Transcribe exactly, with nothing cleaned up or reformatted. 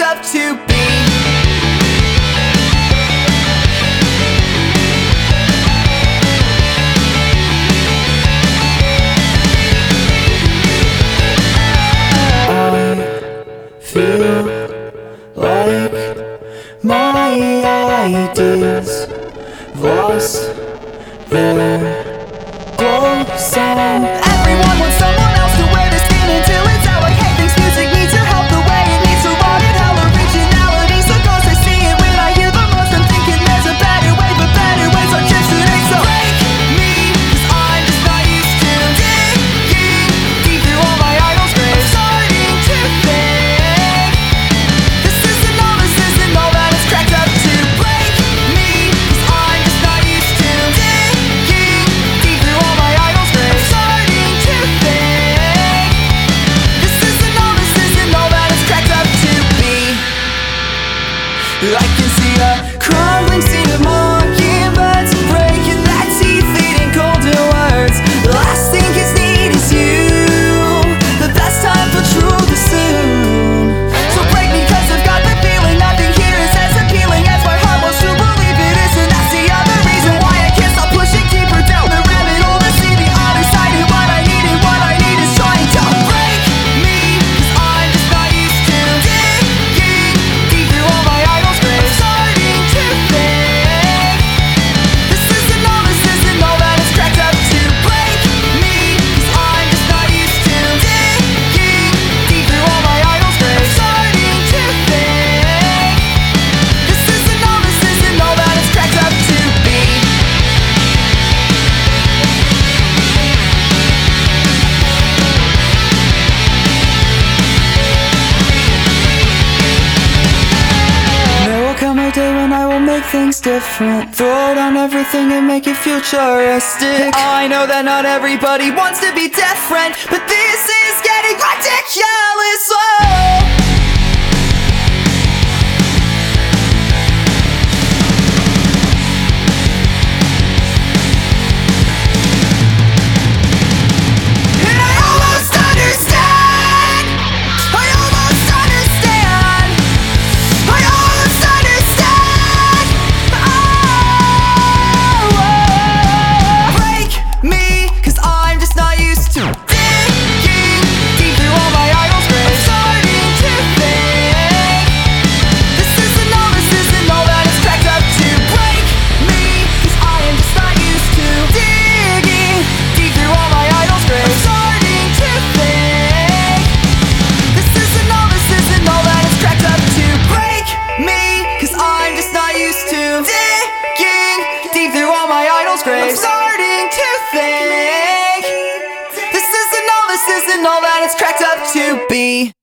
up to be. Feel like my ideas lost their glow song. Everyone wants someone else to wear their skin until it's out. Like, hey, thinks music needs your help the way it needs to run and hell originality. So close I see it when I hear the most. I'm thinking there's a better way, but better ways are just today. So break me, cause I'm just not used to digging deep through all my idols' graves. I'm starting to think this isn't all, this isn't all that it's cracked up to. Break me, cause I'm just not used to digging deep through all my idols' graves. I'm starting to think this isn't all, this isn't all that it's cracked up to be. I can see a crumbling scene of mockingbirds breaking their teeth, leading colder words. The last thing kids need is you. The best time for truth is soon. So break me, cause I've got the feeling nothing here is as appealing as my heart wants to believe it is. And that's the other reason why I can't stop pushing deeper down the rabbit hole to see the other side. And what I need and what I need is trying to break me, cause I'm just not used to digging deep through all my idols' graves. Starting to think this isn't all, this isn't all that it's cracked up to. Break me, cause I'm just not used to digging deep through all my idols' graves. Starting to think this isn't all, this isn't all that it's cracked up to be. There will come a day when I will make things different. Throw down everything and make it futuristic. I know that not everybody wants to be different, but this is getting ridiculous. Oh. And I almost understand. I almost understand. I almost understand. Oh, break me, cause I'm just not used to digging deep through all my idols' graves. Starting to think this isn't all, this isn't all that it's cracked up to. Break me, cause I am just not used to digging deep through all my idols' graves. Starting to think this isn't all, this isn't all that it's cracked up to. Break me, cause I'm just not used to digging deep through all my idols' graves. I'm starting to think this isn't all, this isn't all that it's cracked up to be.